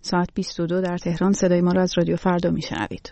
ساعت 22 در تهران. صدای ما را از رادیو فردا میشنوید.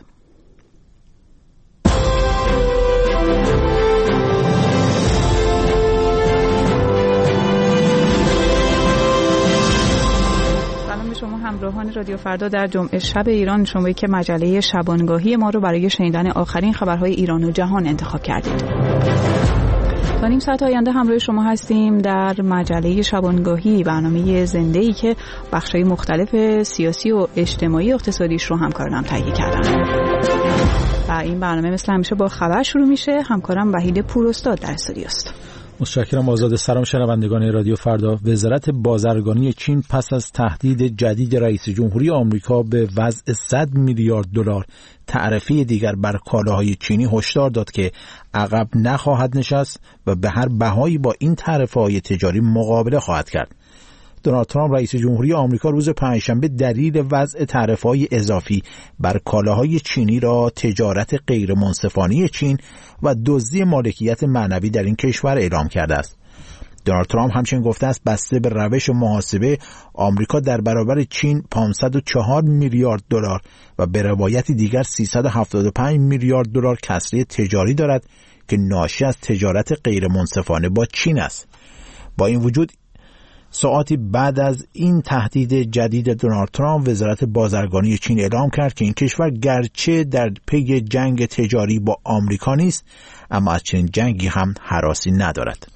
سلام به شما همراهان رادیو فردا در جمعه شب ایران، شما که مجله شبانگاهی ما رو برای شنیدن آخرین خبرهای ایران و جهان انتخاب کردید. تا نیم ساعت آینده همراه شما هستیم در مجله شبانگاهی، برنامه زنده‌ای که بخش‌های مختلف سیاسی و اجتماعی و اقتصادیش رو همکارانم تهیه کردن. و این برنامه مثل همیشه با خبر شروع میشه. همکارم وحید پوراستاد در استودیو است. متشکرم آزاده. سلام شنوندگان رادیو فردا. وزارت بازرگانی چین پس از تهدید جدید رئیس جمهوری آمریکا به وضع 100 میلیارد دلار تعرفه دیگر بر کالاهای چینی هشدار داد که عقب نخواهد نشست و به هر بهایی با این تعرفه‌های تجاری مقابله خواهد کرد. دونالد ترامپ رئیس جمهوری آمریکا روز پنجشنبه دلیل وضع تعرفه‌های اضافی بر کالاهای چینی را تجارت غیر منصفانه چین و دزدی مالکیت معنوی در این کشور اعلام کرده است. دونالد ترامپ همچنین گفته است بسته به روش محاسبه آمریکا در برابر چین 504 میلیارد دلار و به روایت دیگر 375 میلیارد دلار کسری تجاری دارد که ناشی از تجارت غیر منصفانه با چین است. با این وجود ساعتی بعد از این تهدید جدید دونالد ترامپ، وزارت بازرگانی چین اعلام کرد که این کشور گرچه در پی جنگ تجاری با آمریکا نیست، اما از چنین جنگی هم هراسی ندارد.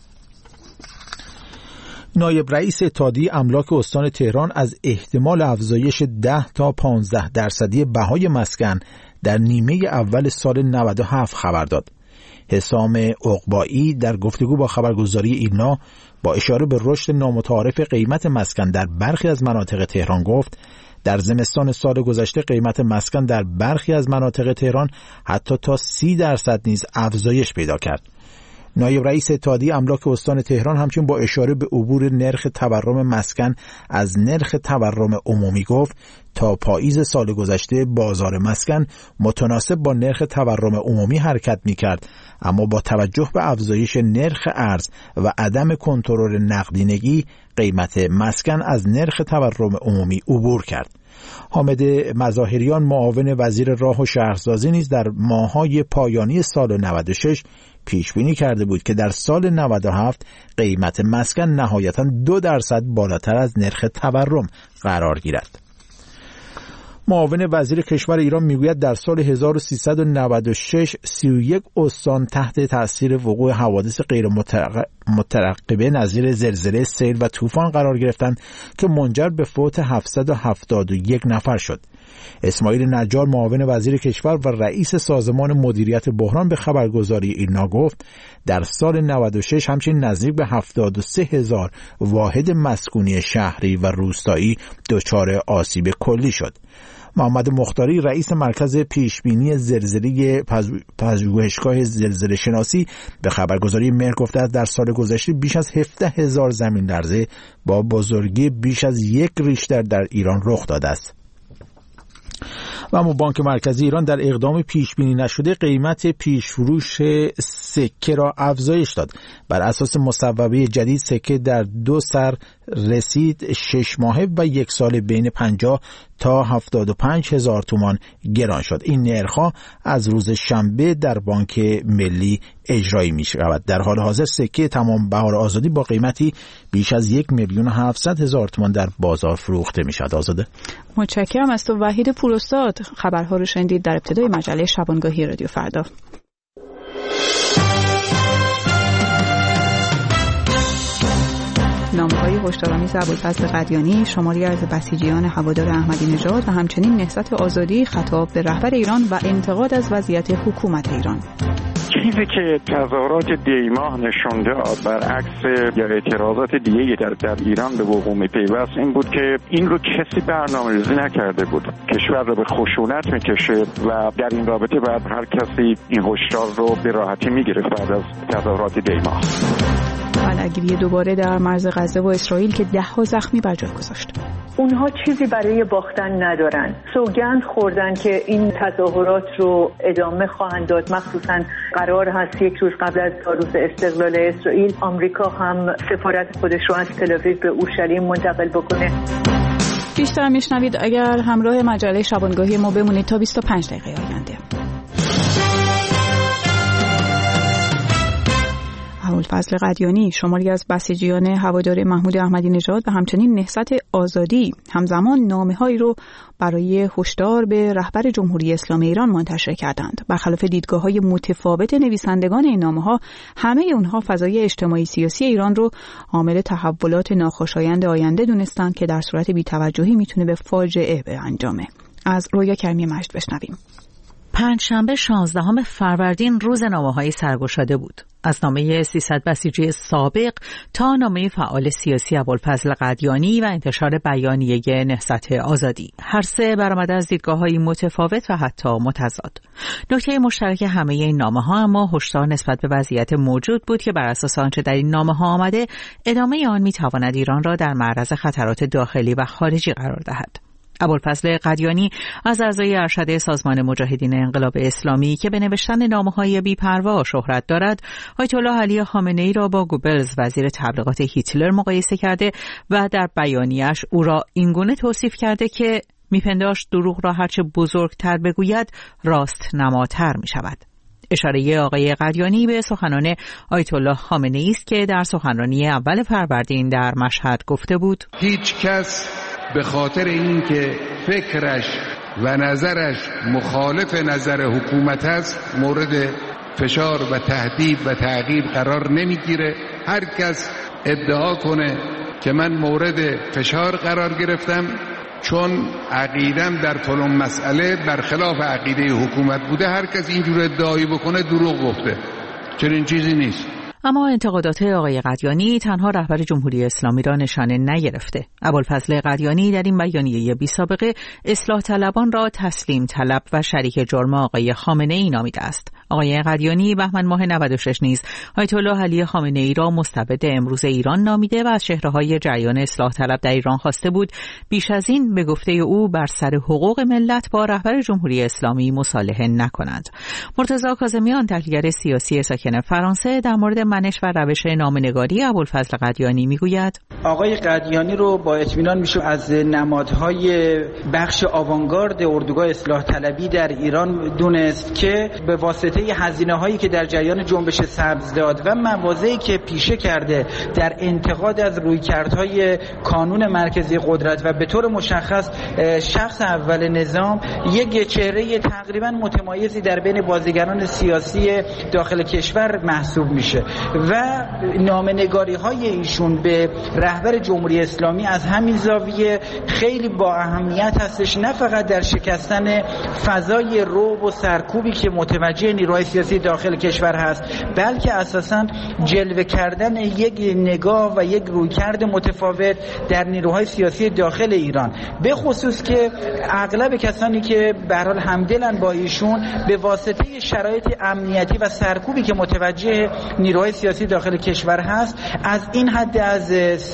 نایب رئیس اتحادیه املاک استان تهران از احتمال افزایش 10 تا 15% بهای مسکن در نیمه اول سال 97 خبر داد. حسام عقبایی در گفتگو با خبرگزاری ایلنا با اشاره به رشد نامتعارف قیمت مسکن در برخی از مناطق تهران گفت در زمستان سال گذشته قیمت مسکن در برخی از مناطق تهران حتی تا 30% نیز افزایش پیدا کرد. نایب رئیس اتحادیه املاک استان تهران همچنین با اشاره به عبور نرخ تورم مسکن از نرخ تورم عمومی گفت تا پاییز سال گذشته بازار مسکن متناسب با نرخ تورم عمومی حرکت می‌کرد، اما با توجه به افزایش نرخ ارز و عدم کنترل نقدینگی قیمت مسکن از نرخ تورم عمومی عبور کرد. حامد مظاهریان معاون وزیر راه و شهرسازی نیز در ماه‌های پایانی سال 96 پیش بینی کرده بود که در سال 97 قیمت مسکن نهایتاً 2% بالاتر از نرخ تورم قرار گیرد. معاون وزیر کشور ایران میگوید در سال 1396 31 استان تحت تأثیر وقوع حوادث غیر مترقبه نظیر زلزله، سیل و طوفان قرار گرفتند که منجر به فوت 771 نفر شد. اسماعیل نجار معاون وزیر کشور و رئیس سازمان مدیریت بحران به خبرگزاری ایلنا گفت در سال 96 همچنین نزدیک به 73,000 واحد مسکونی شهری و روستایی دچار آسیب کلی شد. محمد مختاری رئیس مرکز پیشبینی زلزله پژوهشگاه زلزله شناسی به خبرگزاری مهر گفته است در سال گذشته بیش از 17,000 زمین لرزه با بزرگی بیش از 1 ریشتر در ایران رخ داده است. و اما بانک مرکزی ایران در اقدام پیش بینی نشده قیمت پیش فروش سکه را افزایش داد. بر اساس مصوبه جدید سکه در 2 سر رسید 6 ماهه و 1 ساله بین 50 تا 75,000 تومان گران شد. این نرخ‌ها از روز شنبه در بانک ملی اجرایی می‌شود. در حال حاضر سکه تمام بهار آزادی با قیمتی بیش از 1,700,000 تومان در بازار فروخته می‌شود. آزاده. متشکرم از تو وحید پوراستاد. خبرها رو شنیدید در ابتدای مجله شبانگاهی رادیو فردا. نامه‌های هشدارآمیز ابوالفضل قدیانی، شماری از بسیجیان هوادار احمدی نژاد و همچنین نهضت آزادی خطاب به رهبر ایران و انتقاد از وضعیت حکومت ایران. چیزی که تظاهرات دیماه نشونده برعکس یا اعتراضات دیگه در ایران به وقوع می‌پیوست این بود که این رو کسی برنامه‌ریزی نکرده بود. کشور رو به خشونت می‌کشه و در این رابطه بعد هر کسی این هشدار رو به راحتی می‌گرفت بعد از تظاهرات دیماه. درگیری دوباره در مرز غزه و اسرائیل که 10 زخمی بر جای گذاشت. اونها چیزی برای باختن ندارن. سوگند خوردن که این تظاهرات رو ادامه خواهند داد. مخصوصا قرار هست 1 روز قبل از روز استقلال اسرائیل آمریکا هم سفارت خودش رو از تل آویو به اورشلیم منتقل بکنه. بیشتر میشنوید اگر همراه مجله شبانگاهی ما بمونید تا 25 دقیقه آینده. ابوالفضل قدیانی، شماری از بسیجیان هوادار محمود احمدی نژاد و همچنین نهضت آزادی همزمان نامه‌هایی رو برای هشدار به رهبر جمهوری اسلامی ایران منتشر کردند. برخلاف دیدگاه‌های متفاوت نویسندگان این نامه‌ها، همه اونها فضای اجتماعی سیاسی ایران رو عامل تحولات ناخوشایند آینده دونستند که در صورت بی‌توجهی میتونه به فاجعه انجامه. از رویا کریمی مجد بشنویم. پنجشنبه 16 فروردین روز نامه‌های سرگشاده بود. از نامه 300 بسیجی سابق تا نامه فعال سیاسی ابوالفضل قدیانی و انتشار بیانیه نهضت آزادی. هر سه برآمده از دیدگاه‌های متفاوت و حتی متضاد. نکته مشترک همه این نامه‌ها اما هشدار نسبت به وضعیت موجود بود که بر اساس آنچه در این نامه‌ها آمده، ادامه آن می‌تواند ایران را در معرض خطرات داخلی و خارجی قرار دهد. ابوالفضل قدیانی از اعضای ارشد سازمان مجاهدین انقلاب اسلامی که به نوشتن نامه‌های بی‌پروا شهرت دارد، آیت الله علی خامنه‌ای را با گوبلز وزیر تبلیغات هیتلر مقایسه کرده و در بیانیه‌اش او را اینگونه توصیف کرده که می‌پنداشت دروغ را هرچه بزرگتر بگوید راست نماتر می‌شود. اشاره آقای قدیانی به سخنان آیت الله خامنه‌ای است که در سخنرانی اول فروردین در مشهد گفته بود: هیچ کس به خاطر اینکه فکرش و نظرش مخالف نظر حکومت است مورد فشار و تهدید و تعقیب قرار نمیگیره. هر کس ادعا کنه که من مورد فشار قرار گرفتم چون عقیدم در فلان مسئله برخلاف عقیده حکومت بوده، هر کس اینجور ادعایی بکنه دروغ گفته. چنین چیزی نیست. اما انتقادات آقای قدیانی تنها رهبر جمهوری اسلامی را نشانه نگرفته. ابوالفضل قدیانی در این بیانیه بی سابقه اصلاح طلبان را تسلیم طلب و شریک جرم آقای خامنه‌ای نامیده است. آقای قدیانی بهمن ماه 96 نیز آیت الله علی خامنه‌ای را مستبد امروز ایران نامیده و از چهره‌های جریان اصلاح طلب در ایران خواسته بود بیش از این به گفته او بر سر حقوق ملت با رهبر جمهوری اسلامی مصالحه نکنند. مرتضی کاظمیان، تحلیلگر سیاسی ساکن فرانسه، در مورد منش و روش نامه‌نگاری ابوالفضل قدیانی میگوید: آقای قدیانی رو با اطمینان میشه از نمادهای بخش آوانگارد اردوگاه اصلاح طلبی در ایران دونست که به واسطه هزینه‌هایی که در جریان جنبش سبز داد و مواضعی که پیشه کرده در انتقاد از رویکردهای کانون مرکزی قدرت و به طور مشخص شخص اول نظام، یک چهره تقریبا متمایزی در بین بازیگران سیاسی داخل کشور محسوب میشه و نامه‌نگاری‌های ایشون به رهبر جمهوری اسلامی از همین زاویه خیلی با اهمیت هستش، نه فقط در شکستن فضای رعب و سرکوبی که متوجه نیروهای سیاسی داخل کشور هست، بلکه اساساً جلوه کردن یک نگاه و یک رویکرد متفاوت در نیروهای سیاسی داخل ایران، به خصوص که اغلب کسانی که به هر حال همدلن با ایشون به واسطه شرایط امنیتی و سرکوبی که متوجه نیروهای سیاسی داخل کشور هست از این حد از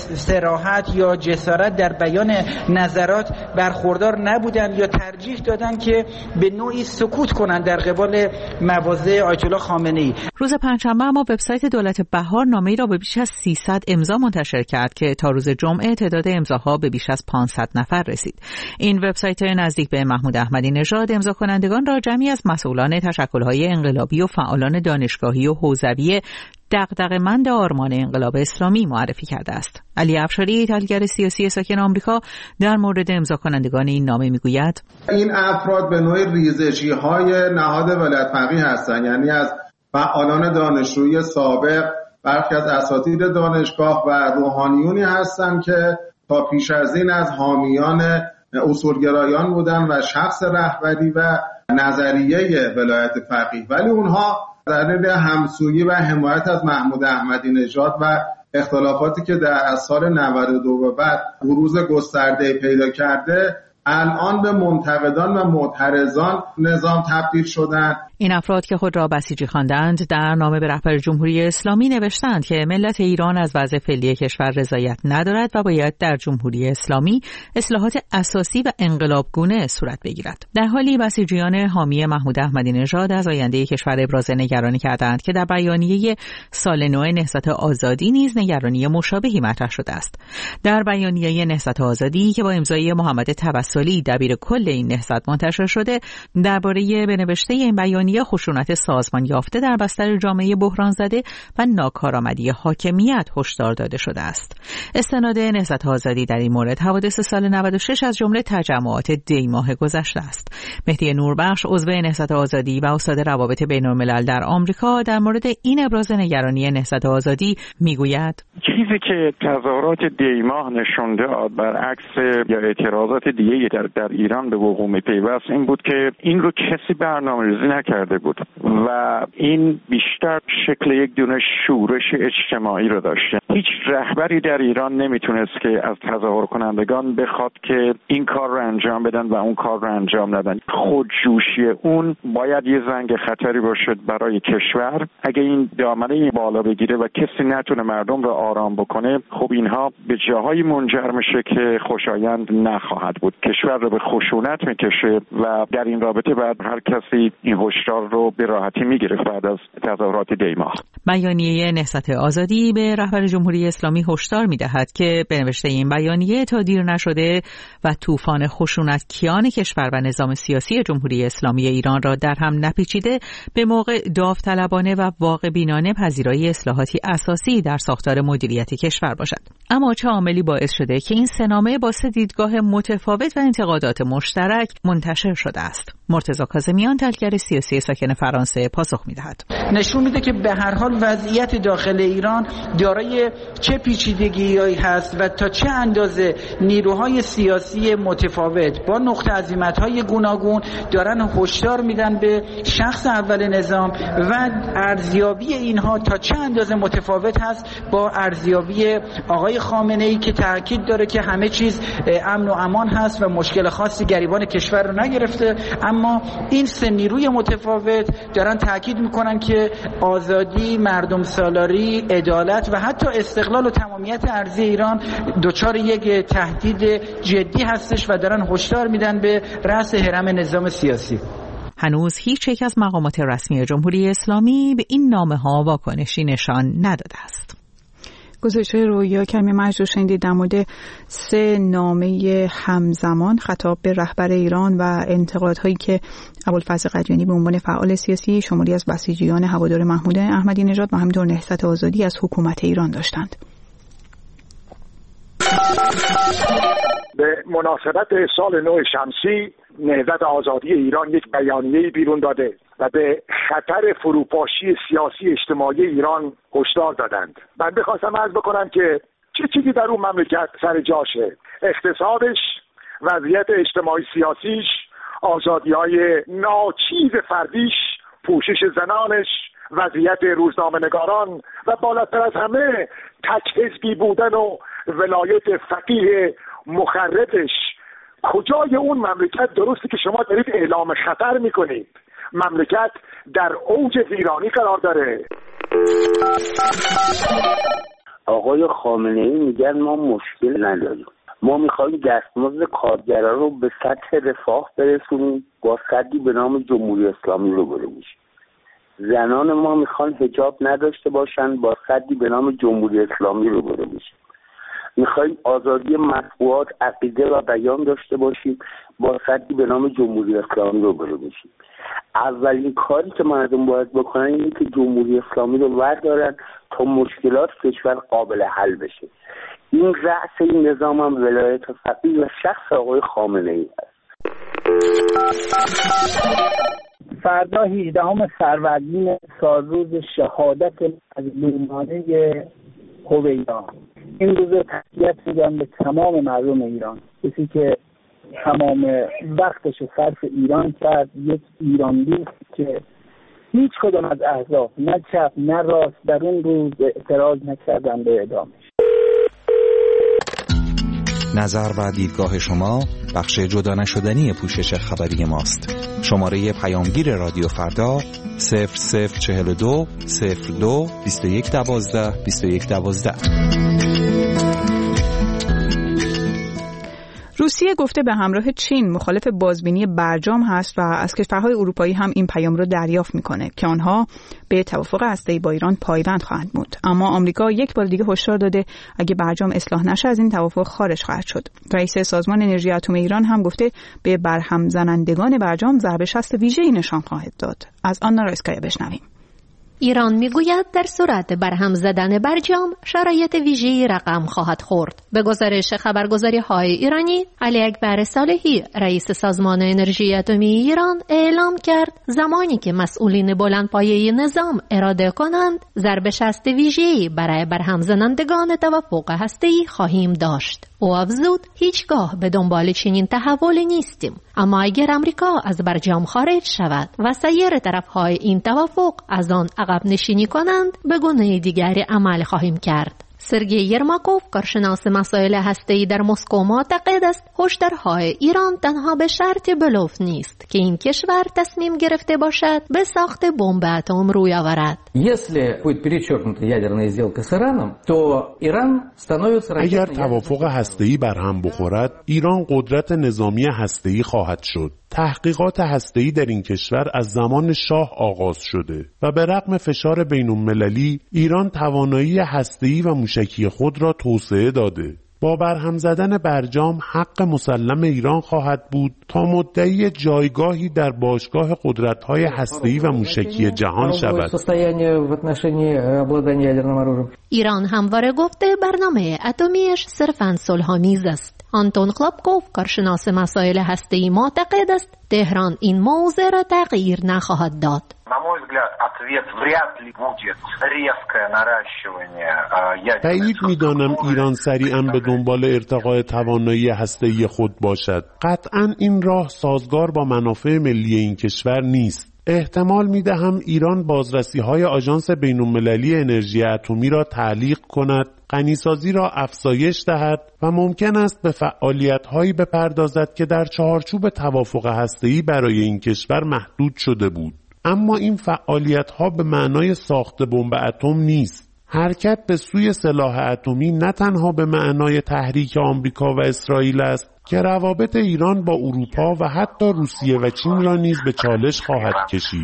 صراحت یا جسارت در بیان نظرات برخوردار نبودن یا ترجیح دادن که به نوعی سکوت کنند در قبال مواضع آیت الله خامنه‌ای. روز پنجشنبه اما وبسایت دولت بهار نامه‌ای را به بیش از 300 امضا منتشر کرد که تا روز جمعه تعداد امضاها به بیش از 500 نفر رسید. این وبسایت نزدیک به محمود احمدی نژاد امضا کنندگان را جمعی از مسئولان تشکل‌های انقلابی و فعالان دانشگاهی و حوزوی دغدغه‌مند آرمان انقلاب اسلامی معرفی کرده است. علی افشاری، تحلیلگر سیاسی ساکن آمریکا، در مورد امضا کنندگان این نامه میگوید: این افراد به نوعی ریزشی‌های نهاد ولایت فقیه هستند، یعنی از فعالان دانشجویی سابق، برخی از اساتید دانشگاه و روحانیونی هستند که تا پیش از این از حامیان اصولگرایان بودند و شخص رهبری و نظریه ولایت فقیه، ولی اونها در دلیل همسویی و حمایت از محمود احمدی نژاد و اختلافاتی که در سال 92 به بعد بروز گسترده پیدا کرده، الان به منتقدان و معترضان نظام تبدیل شدن. این افراد که خود را بسیجی خواندند در نامه به رهبر جمهوری اسلامی نوشتند که ملت ایران از وضع فعلی کشور رضایت ندارد و باید در جمهوری اسلامی اصلاحات اساسی و انقلابگونه صورت بگیرد. در حالی بسیجیان حامی محمود احمدی نژاد از آینده کشور ابراز نگرانی کردند که در بیانیه سال نو نهضت آزادی نیز نگرانی مشابهی مطرح شده است. در بیانیه نهضت آزادی که با امضای محمد توسلی دبیر کل این نهضت منتشر شده، درباره بنوشته این بیانیه خشونت سازمان یافته در بستر جامعه بحران زده و ناکارآمدی حاکمیت هشدار داده شده است. استناد نهضت آزادی در این مورد حوادث سال 96 از جمله تجمعات دی ماه گذشته است. مهدی نوربخش عضو نهضت آزادی و استاد روابط بین‌الملل در آمریکا در مورد این ابراز نگرانی نهضت آزادی میگوید: چیزی که تظاهرات دی ماه نشون داد برعکس یا اعتراضات دیگه در ایران به وقوع می‌پیوست این بود که این رو کسی برنامه‌ریزی نکرده بود و این بیشتر شکل یک دونه شورش اجتماعی رو داشته. هیچ رهبری در ایران نمیتونست که از تظاهر کنندگان بخواد که این کار رو انجام بدن و اون کار رو انجام ندن. خودجوشی اون باید یه زنگ خطری باشد برای کشور. اگه این دامنه بالا بگیره و کسی نتونه مردم رو آرام بکنه، خب اینها به جاهای منجر میشه که خوشایند نخواهد بود. کشور رو به خشونت میکشه و در این رابطه بعد هر کسی این هشدار رو به راحتی میگرفت بعد از تظاهرات دی ماه. بیانیه نهضت آزادی به رهبر جمهوری اسلامی هشدار میدهد که به نوشته این بیانیه تا دیر نشده و طوفان خشونت کیان کشور و نظام سیاسی جمهوری اسلامی ایران را در هم نپیچیده، به موقع داوطلبانه و واقع بینانه پذیرایی اصلاحاتی اساسی در ساختار مدیریت کشور باشد. اما چه عاملی باعث شده که این سه‌نامه با دیدگاه متفاوت و انتقادات مشترک منتشر شده است؟ مرتضی کاظمیان، تحلیلگر سیاسی ساکن فرانسه، پاسخ می‌دهد. نشون میده که به هر حال وضعیت داخل ایران دارای چه پیچیدگی‌هایی هست و تا چه اندازه نیروهای سیاسی متفاوت با نقطه عزیمت‌های گوناگون دارن هشدار میدن به شخص اول نظام و ارزیابی اینها تا چه اندازه متفاوت هست با ارزیابی آقای خامنه‌ای که تاکید داره که همه چیز امن و امان هست و مشکل خاصی گریبان کشور رو نگرفته. اما این سه نیروی متفاوت دارن تاکید میکنن که آزادی، مردم سالاری، عدالت و حتی استقلال و تمامیت ارضی ایران دچار یک تهدید جدی هستش و دارن هشدار میدن به رأس هرم نظام سیاسی. هنوز هیچ یک از مقامات رسمی جمهوری اسلامی به این نامه‌ها واکنشی نشان نداده است. گزارش رویا کمی مجروح شنیدید در مورد 3 نامه همزمان خطاب به رهبر ایران و انتقادهایی که ابوالفضل قدیانی به عنوان فعال سیاسی شماری از بسیجیان هوادار محمود احمدی نژاد و همینطور نهضت آزادی از حکومت ایران داشتند. به مناسبت سال نو شمسی نهضت آزادی ایران یک بیانیه بیرون داده و به خطر فروپاشی سیاسی اجتماعی ایران هشدار دادند. من بخواستم عرض بکنم که چه چیزی در اون مملکت سر جاشه: اقتصادش، وضعیت اجتماعی سیاسیش، آزادی‌های ناچیز فردیش، پوشش زنانش، وضعیت روزنامه‌نگاران و بالاتر از همه تک حزبی بودن و ولایت فقیه مخربش. کجای اون مملکت درسته که شما دارید اعلام خطر میکنید؟ مملکت در اوج ویرانی قرار داره. آقای خامنه‌ای میگن ما مشکل نداریم، ما میخوایم دستمزد کارگرا رو به سطح رفاه برسونیم، با سدی به نام جمهوری اسلامی رو بشیم. زنان ما میخوان حجاب نداشته باشن، با سدی به نام جمهوری اسلامی رو بشیم. میخوایم آزادی مطبوعات، عقیده و بیان داشته باشیم، با سدی به نام جمهوری اسلامی رو بشیم. اولین کاری که مردم باید بکنن اینه که جمهوری اسلامی رو وردارن تا مشکلات کشور قابل حل بشه. این رأس این نظام هم ولایت فقیه و شخص آقای خامنه‌ای است. فردا 18 فروردین سالروز شهادت مظلومانه هویدا. این روز تسلیت میگم به تمام مردم ایران، کسی که تمام وقتش صرف ایران کرد، یک ایران دوست که هیچ کدام از احزاب نه چپ نه راست در اون روز اعتراض نکردن به اعدامش. نظر و دیدگاه شما بخش جدا نشدنی پوشش خبری ماست. شماره پیامگیر رادیو فردا 0042 02 2112 2112. روسیه گفته به همراه چین مخالف بازبینی برجام هست و از کشورهای اروپایی هم این پیام رو دریافت میکنه که آنها به توافق هسته‌ای با ایران پایبند خواهند بود. اما آمریکا یک بار دیگه هشدار داده اگه برجام اصلاح نشه از این توافق خارج خواهد شد. رئیس سازمان انرژی اتمی ایران هم گفته به برهم زنندگان برجام ضربه شست ویژه‌ای نشان خواهد داد. از آنا رایسکایا بشنویم. ایران میگوید در صورت برهم زدن برجام شرایط ویژه‌ای رقم خواهد خورد. به گزارش خبرگزاری‌های ایرانی، علی اکبر صالحی رئیس سازمان انرژی اتمی ایران اعلام کرد زمانی که مسئولین بلندپایه نظام اراده کنند ضربه شست ویژه‌ای برای برهم زنندگان توافق هسته‌ای خواهیم داشت. او افزود هیچگاه به دنبال چنین تحولی نیستیم، اما اگر امریکا از برجام خارج شود و سایر طرفهای این توافق از آن عقب نشینی کنند به گونه دیگری عمل خواهیم کرد. سرگئی یرماکوف کارشناس مسائل هسته‌ای در مسکو معتقد است هشدارهای ایران تنها به شرط بلوف نیست که این کشور تصمیم گرفته باشد به ساخت بمب اتم روی آورد. اگر توافق هسته‌ای برهم بخورد، ایران قدرت نظامی هسته‌ای خواهد شد. تحقیقات هسته‌ای در این کشور از زمان شاه آغاز شده و به رغم فشار بین‌المللی ایران توانایی هسته‌ای و موشکی خود را توسعه داده. با برهم زدن برجام حق مسلم ایران خواهد بود تا مدعی جایگاهی در باشگاه قدرت‌های هسته‌ای و موشکی جهان شود. ایران همواره گفته برنامه اتمیش صرفاً صلح‌آمیز است. آنتون خلابکوف کارشناس مسائل هسته‌ای معتقد است تهران این موضوع را تغییر نخواهد داد. بعید می‌دانم ایران سریعاً به دنبال ارتقاء توانایی هسته‌ای خود باشد. قطعاً این راه سازگار با منافع ملی این کشور نیست. احتمال می‌دهم ایران بازرسی‌های آژانس بین‌المللی انرژی اتمی را تعلیق کند، غنیسازی را افزایش دهد و ممکن است به فعالیت‌هایی بپردازد که در چارچوب توافق هسته‌ای برای این کشور محدود شده بود. اما این فعالیت‌ها به معنای ساخت بمب اتم نیست. حرکت به سوی سلاح اتمی نه تنها به معنای تحریک آمریکا و اسرائیل است که روابط ایران با اروپا و حتی روسیه و چین را نیز به چالش خواهد کشید.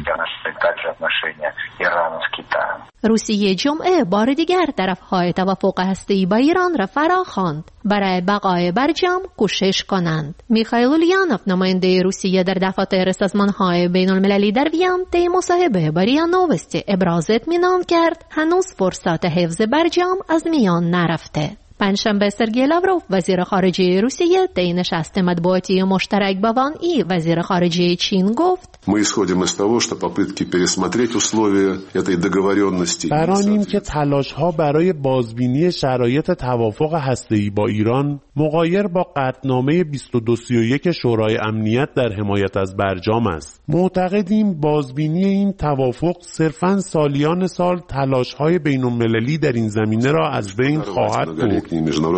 روسیه جمعه بار دیگر طرفهای توافق هسته‌ای با ایران را فراخواند برای بقای برجام کوشش کنند. میخائیل اولیانوف نماینده روسیه در دفاتر سازمان‌های بین‌المللی در وین طی مصاحبه با ریا نووستی ابراز اطمینان کرد هنوز فرصت حفظ برجام از میان نرفته. پنجشنبه سرگئی لاوروف وزیر خارجه روسیه طی نشست مطبوعاتی مشترک با وان ای وزیر خارجه چین گفت برانیم که تلاش‌ها برای بازبینی شرایط توافق هسته‌ای با ایران مغایر با قطعنامه 2231 شورای امنیت در حمایت از برجام است. معتقدیم بازبینی این توافق صرفاً سالیان سال تلاش‌های بین‌المللی در این زمینه را از بین خواهد برد.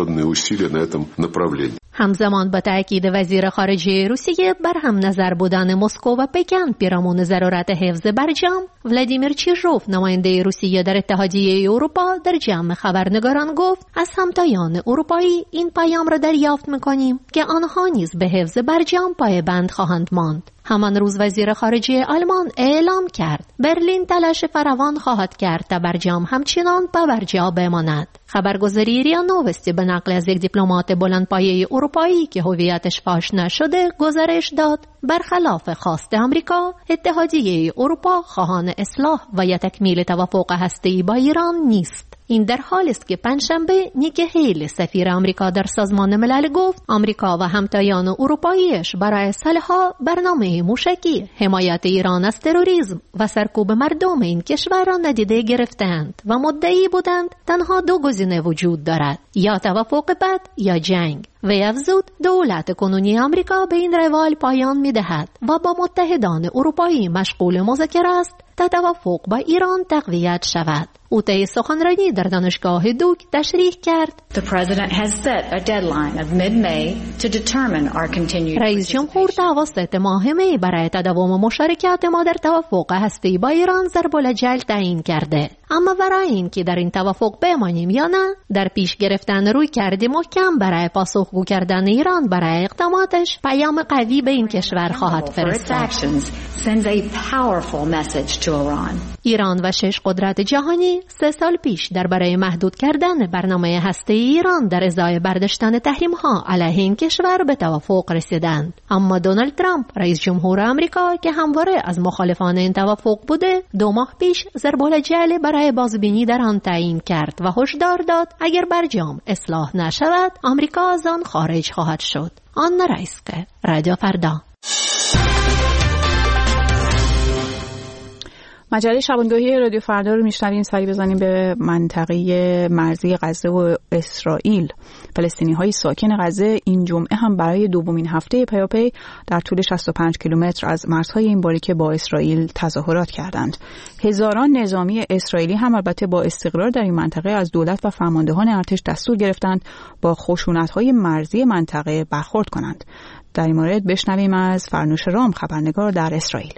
همزمان با تأکید وزیر خارجه روسیه بر هم نظر بودن مسکو و پکن پیرامون ضرورت حفظ برجام، ولادیمیر چیژوف نماینده روسیه در اتحادیه اروپا در جمع خبرنگاران گفت از همتایان اروپایی این پیام را دریافت می‌کنیم که آنها نیز به حفظ برجام پایبند خواهند ماند. همان روز وزیر خارجه آلمان اعلام کرد برلین تلاش فراوان خواهد کرد تا برجام همچنان پابرجا بماند. خبرگزاری ریا نووستی به نقل از یک دیپلمات بلندپایه اروپایی که هویتش فاش نشده گزارش داد برخلاف خواست آمریکا، اتحادیه اروپا خواهان اصلاح و یا تکمیل توافق هسته‌ای با ایران نیست. این در حالی است که پنجشنبه نیکی هیلی سفیر آمریکا در سازمان ملل گفت آمریکا و همتایان اروپاییش برای سالها برنامه موشکی حمایت ایران از تروریسم و سرکوب مردم این کشور را ندیده گرفتند و مدعی بودند تنها دو گزینه وجود دارد، یا توافق بد یا جنگ. و افزود دولت کنونی آمریکا به این روال پایان می‌دهد و با متحدان اروپایی مشغول مذاکره است تا توافق با ایران تقویت شود. او طی سخنرانی در دانشگاه دوک تشریح کرد. رئیس جمهور توسط ماه می برای تداوم مشارکت ما در توافق هسته‌ای با ایران ضرب‌الجل تعیین کرده. اما برای اینکه در این توافق بمانیم یا نه، در پیش گرفتن رویکرد محکم برای پاسخگو کردن ایران برای اقداماتش پیام قوی به این کشور خواهد فرستاد. ایران و 6 قدرت جهانی 3 سال پیش درباره محدود کردن برنامه هسته‌ای ایران در ازای برداشتن تحریم‌ها علیه این کشور به توافق رسیدند. اما دونالد ترامپ رئیس جمهور آمریکا که همواره از مخالفان این توافق بوده، 2 ماه پیش ضرب‌الجل برای بازبینی در آن تعیین کرد و هشدار داد اگر برجام اصلاح نشود آمریکا از آن خارج خواهد شد. آن رئیس‌ک رادیو فردا. مجله شبانگاهی رادیو فردا رو میشنویم. سری بزنیم به منطقه مرزی غزه و اسرائیل. فلسطینی‌های ساکن غزه این جمعه هم برای دومین هفته پیاپی در طول 65 کیلومتر از مرزهای این باریکه با اسرائیل تظاهرات کردند. هزاران نظامی اسرائیلی هم البته با استقرار در این منطقه از دولت و فرماندهان ارتش دستور گرفتند با خشونت‌های مرزی منطقه برخورد کنند. در این مورد بشنویم از فرنوش رام، خبرنگار در اسرائیل.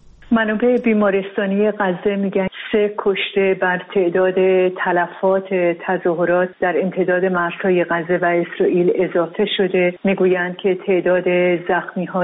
منابع بیمارستانی غزه میگن 3 کشته بر تعداد تلفات تظاهرات در امتداد مرزهای غزه و اسرائیل اضافه شده. میگویند که تعداد زخمی‌ها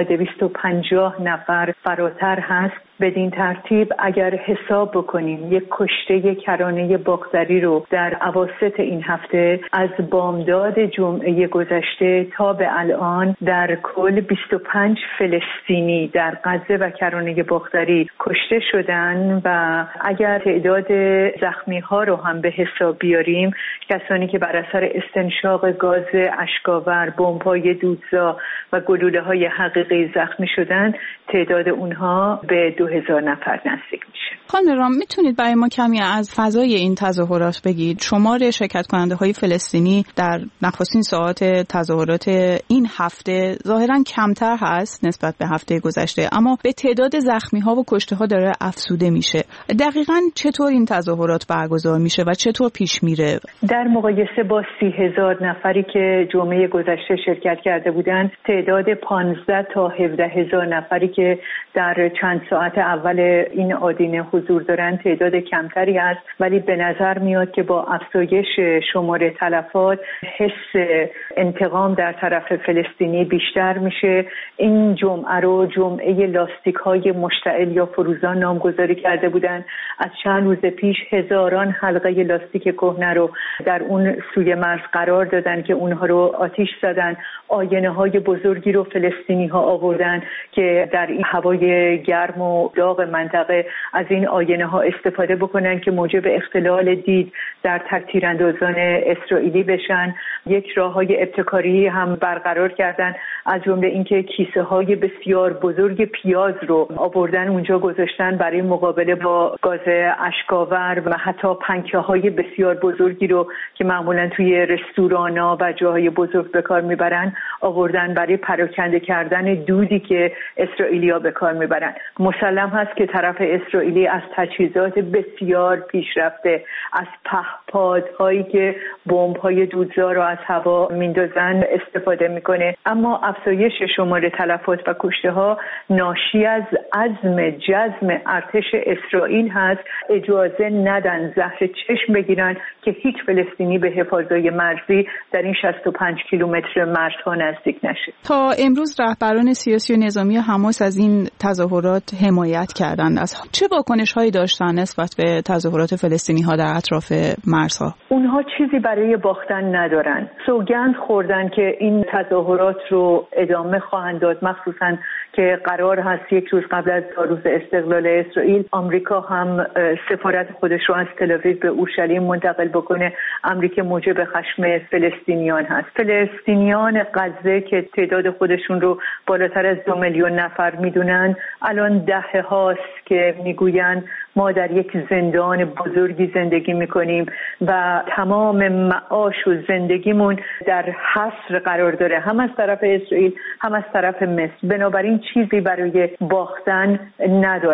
250 نفر فراتر هست. بدین ترتیب اگر حساب بکنیم یک کشته کرانه باغدری رو در اواسط این هفته از بامداد جمعه گذشته تا به الان در کل 25 فلسطینی در غزه و کرانه باغدری کشته شدن و اگر تعداد زخمی ها رو هم به حساب بیاریم، کسانی که بر اثر استنشاق گاز اشکاور، بمب‌های دودزا و گلوله‌های حقیقی زخمی شدن، تعداد اونها به 2000 نفر نزدیک میشه. خانم رام، میتونید برای ما کمی از فضای این تظاهرات بگید؟ شمار شرکت کننده های فلسطینی در نخستین ساعات تظاهرات این هفته ظاهرا کمتر هست نسبت به هفته گذشته، اما به تعداد زخمی ها و کشته ها داره افزوده میشه. دقیقاً چطور این تظاهرات برگزار میشه و چطور پیش میره؟ در مقایسه با 30,000 نفری که جمعه گذشته شرکت کرده بودند، تعداد 15 تا 17,000 نفری که در چند ساعت اول این آدینه حضور دارن تعداد کمتری است، ولی به نظر میاد که با افزایش شمار تلفات حس انتقام در طرف فلسطینی بیشتر میشه. این جمعه رو جمعه لاستیک های مشتعل یا فروزان نامگذاری کرده بودن. از چند روز پیش هزاران حلقه لاستیک کهنه رو در اون سوی مرز قرار دادن که اونها رو آتیش زدن. آینه های بزرگی رو فلسطینی ها آوردن که در این هوای گرم و داغ منطقه از این آینه ها استفاده بکنن که موجب اختلال دید در تیراندازان اسرائیلی بشن. یک راههای ابتکاری هم برقرار کردن، از جمله اینکه کیسه های بسیار بزرگ پیاز رو آوردن اونجا گذاشتن برای مقابله با گاز اشکاور و حتی پنکه های بسیار بزرگی رو که معمولا توی رستورانا و جاهای بزرگ به کار میبرن آوردن برای پراکنده کردن دودی که اسرائیلیا به کار میبرن. مسلم هست که طرف اسرائیلی از تجهیزات بسیار پیشرفته، از پهپادهایی که بمب‌های دودزا رو از هوا میندازن استفاده میکنه. اما افزایش شمار تلفات و کشته ها ناشی از عزم جزم ارتش اسرائیل هست. اجازه ندن زهر چشم بگیرن که هیچ فلسطینی به حفاظای مرزی در این 65 کیلومتر مرزها نزدیک نشه. تا امروز رهبران سیاسی و نظامی حماس از این تظاهرات حمایت کردند. از چه واکنش‌هایی داشتن نسبت به تظاهرات فلسطینی‌ها در اطراف مرزها؟ اونها چیزی برای باختن ندارن. سوگند خوردن که این تظاهرات رو ادامه خواهند داد، مخصوصاً که قرار هست یک روز قبل از روز استقلال اسرائیل آمریکا هم سفارت خودش رو از تل‌آویو به اورشلیم منتقل بکنه. امریکا موجب خشم فلسطینیان هست. فلسطینیان غزه که تعداد خودشون رو بالاتر از 2 میلیون نفر میدونن، الان دهه هاست که میگوین ما در یک زندان بزرگی زندگی میکنیم و تمام معاش و زندگیمون در حصر قرار داره، هم از طرف اسرائیل هم از طرف مصر. بنابراین چیزی برای باختن ندارن.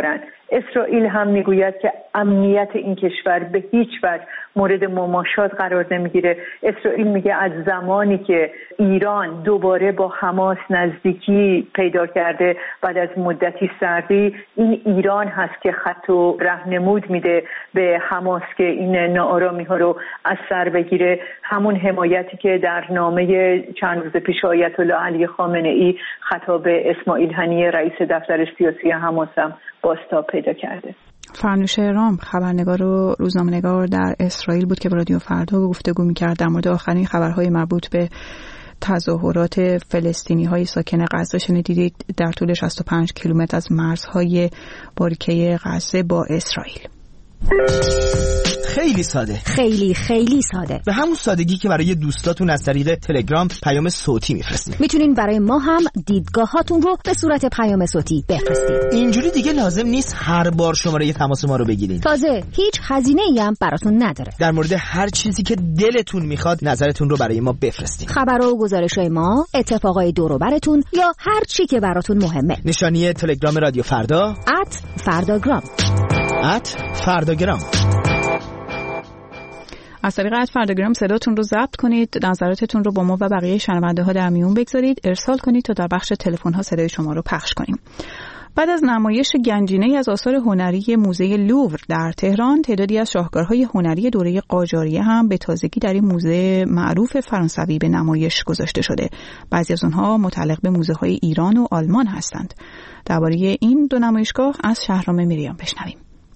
اسرائیل هم میگوید که امنیت این کشور به هیچ وجه مورد مماشات قرار نمیگیره. اسرائیل میگه از زمانی که ایران دوباره با حماس نزدیکی پیدا کرده بعد از مدتی سردی، این ایران هست که خط و راهنمود میده به حماس که این ناآرامی ها رو از سر بگیره. همون حمایتی که در نامه چند روز پیش آیت الله علی خامنه ای خطاب اسماعیل هنیه رئیس دفتر سیاسی حماس هم بازتاب پیدا کرده. فرنوش رام خبرنگار و روزنامه‌نگار در اسرائیل بود که با رادیو فردا گفتگو می‌کرد در مورد آخرین خبرهای مربوط به تظاهرات فلسطینی‌های ساکن غزه. شنیدید در طول 65 کیلومتر از مرزهای باریکه غزه با اسرائیل. خیلی ساده، خیلی ساده، به همون سادگی که برای دوستاتون از طریق تلگرام پیام صوتی میفرستید. میتونین برای ما هم دیدگاهاتون رو به صورت پیام صوتی بفرستید. اینجوری دیگه لازم نیست هر بار شماره تماس ما رو بگیرین. تازه هیچ هزینه‌ای هم براتون نداره. در مورد هر چیزی که دلتون میخواد نظرتون رو برای ما بفرستید. خبرها و گزارش‌های ما، اتفاقای دور و براتون یا هر چی که براتون مهمه. نشانی تلگرام رادیو فردا @فرداگرام. فرداگرام. از طریق فرداگرام صداتون رو ضبط کنید، نظراتتون رو با ما و بقیه شنونده ها در میون بگذارید، ارسال کنید تا در بخش تلفن ها صدای شما رو پخش کنیم. بعد از نمایش گنجینه‌ای از آثار هنری موزه لوور در تهران، تعدادی از شاهکارهای هنری دوره قاجاریه هم به تازگی در این موزه معروف فرانسوی به نمایش گذاشته شده. بعضی از اونها متعلق به موزه‌های ایران و آلمان هستند. درباره این دو نمایشگاه از شهرام میریان بشنویم.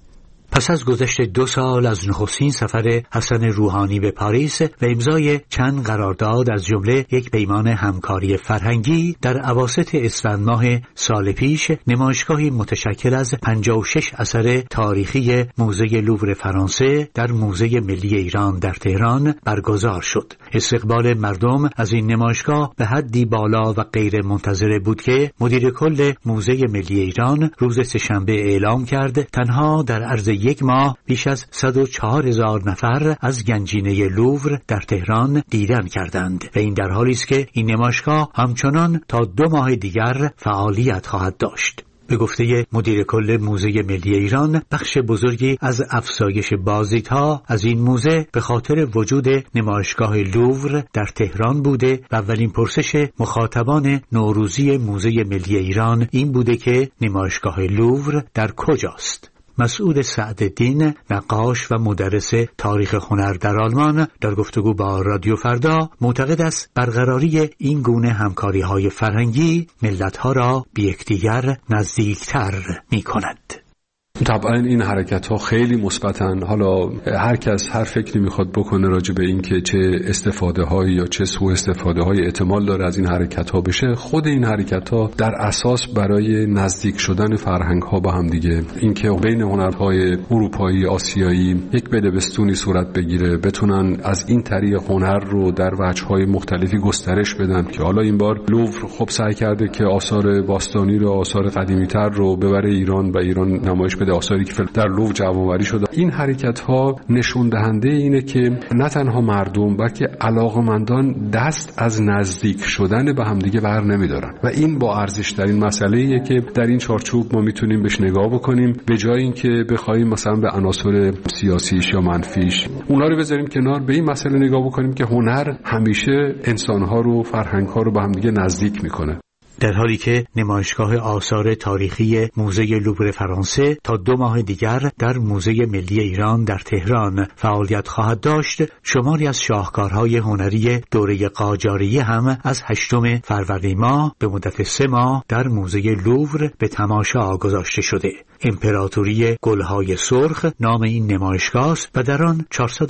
پس از گذشت 2 سال از نخستین سفر حسن روحانی به پاریس و امضای چند قرارداد از جمله یک پیمان همکاری فرهنگی، در اواسط اسفند ماه سال پیش نمایشگاهی متشکل از 56 اثر تاریخی موزه لوور فرانسه در موزه ملی ایران در تهران برگزار شد. استقبال مردم از این نمایشگاه به حدی بالا و غیر منتظره بود که مدیر کل موزه ملی ایران روز سه‌شنبه اعلام کرد تنها در عرض 1 ماه بیش از 104,000 نفر از گنجینه لوور در تهران دیدن کردند و این در حالی است که این نمایشگاه همچنان تا 2 ماه دیگر فعالیت خواهد داشت. به گفته مدیر کل موزه ملی ایران، بخش بزرگی از افزایش بازدیدها از این موزه به خاطر وجود نمایشگاه لوور در تهران بوده و اولین پرسش مخاطبان نوروزی موزه ملی ایران این بوده که نمایشگاه لوور در کجاست. مسعود سعدالدین، نقاش و مدرس تاریخ هنر در آلمان، در گفتگو با رادیو فردا معتقد است برقراری این گونه همکاری‌های فرهنگی ملت‌ها را به یکدیگر نزدیکتر می‌کند. طبعا این حرکت ها خیلی مثبتن. حالا هر کس هر فکری میخواد بکنه راجع به این که چه استفاده هایی یا چه سوء استفاده های احتمال داره از این حرکت ها بشه. خود این حرکت ها در اساس برای نزدیک شدن فرهنگ ها با هم دیگه، اینکه بین هنرهای اروپایی آسیایی یک بدبستونی صورت بگیره، بتونن از این طریق هنر رو در وجه‌های مختلفی گسترش بدن. که حالا این بار لوور خب سعی کرده که آثار باستانی رو، آثار قدیمی‌تر رو ببره ایران و ایران نمایش بده، آثاری که در لوور جمع‌آوری شده. این حرکت ها نشون دهنده اینه که نه تنها مردم بلکه علاقه‌مندان دست از نزدیک شدن به هم دیگه بر نمی‌دارن و این با ارزش ترین مسئله‌ایه که در این چارچوب ما میتونیم بهش نگاه بکنیم، به جای اینکه بخوایم مثلا به عناصر سیاسیش یا منفیش اونا رو بذاریم کنار، به این مسئله نگاه بکنیم که هنر همیشه انسان‌ها رو، فرهنگ‌ها رو به هم دیگه نزدیک می‌کنه. در حالی که نمایشگاه آثار تاریخی موزه لوور فرانسه تا 2 ماه دیگر در موزه ملی ایران در تهران فعالیت خواهد داشت، شماری از شاهکارهای هنری دوره قاجاریه هم از 8 فروردین ماه به مدت 3 ماه در موزه لوور به تماشا گذاشته شده. امپراتوری گلهای سرخ نام این نمایشگاه است و در آن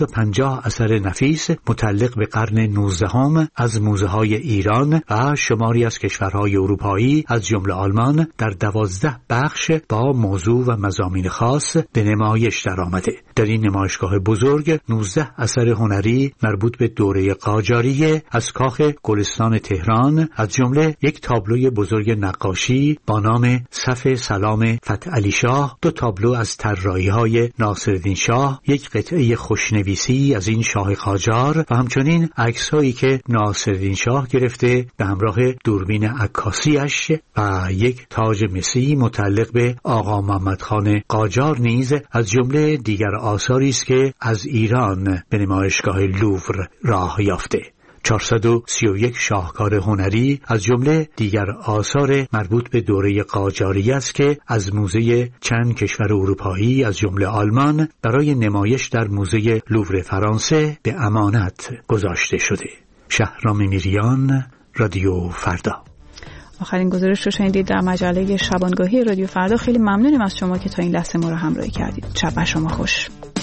450 اثر نفیس متعلق به قرن 19 از موزه‌های ایران و شماری از کشورهای اروپایی از جمله آلمان در 12 بخش با موضوع و مضامین خاص به نمایش درآمده. در این نمایشگاه بزرگ 19 اثر هنری مربوط به دوره قاجاریه از کاخ گلستان تهران، از جمله یک تابلوی بزرگ نقاشی با نام صف سلام فتحعلی شاه، 2 تابلو از طراحی‌های ناصرالدین شاه، یک قطعه خوشنویسی از این شاه قاجار و همچنین عکس‌هایی که ناصرالدین شاه گرفته به همراه دوربین عکاس عکاسیش و یک تاج مسی متعلق به آقا محمد خان قاجار نیز از جمله دیگر آثاری است که از ایران به نمایشگاه لوور راه یافته. 431 شاهکار هنری از جمله دیگر آثار مربوط به دوره قاجاری است که از موزه چند کشور اروپایی از جمله آلمان برای نمایش در موزه لوور فرانسه به امانت گذاشته شده. شهرام میریان، رادیو فردا. آخرین گزارش رو شنیدید در مجله شبانگاهی رادیو فردا. خیلی ممنونیم از شما که تا این لحظه ما رو همراهی کردید. شب بر شما خوش.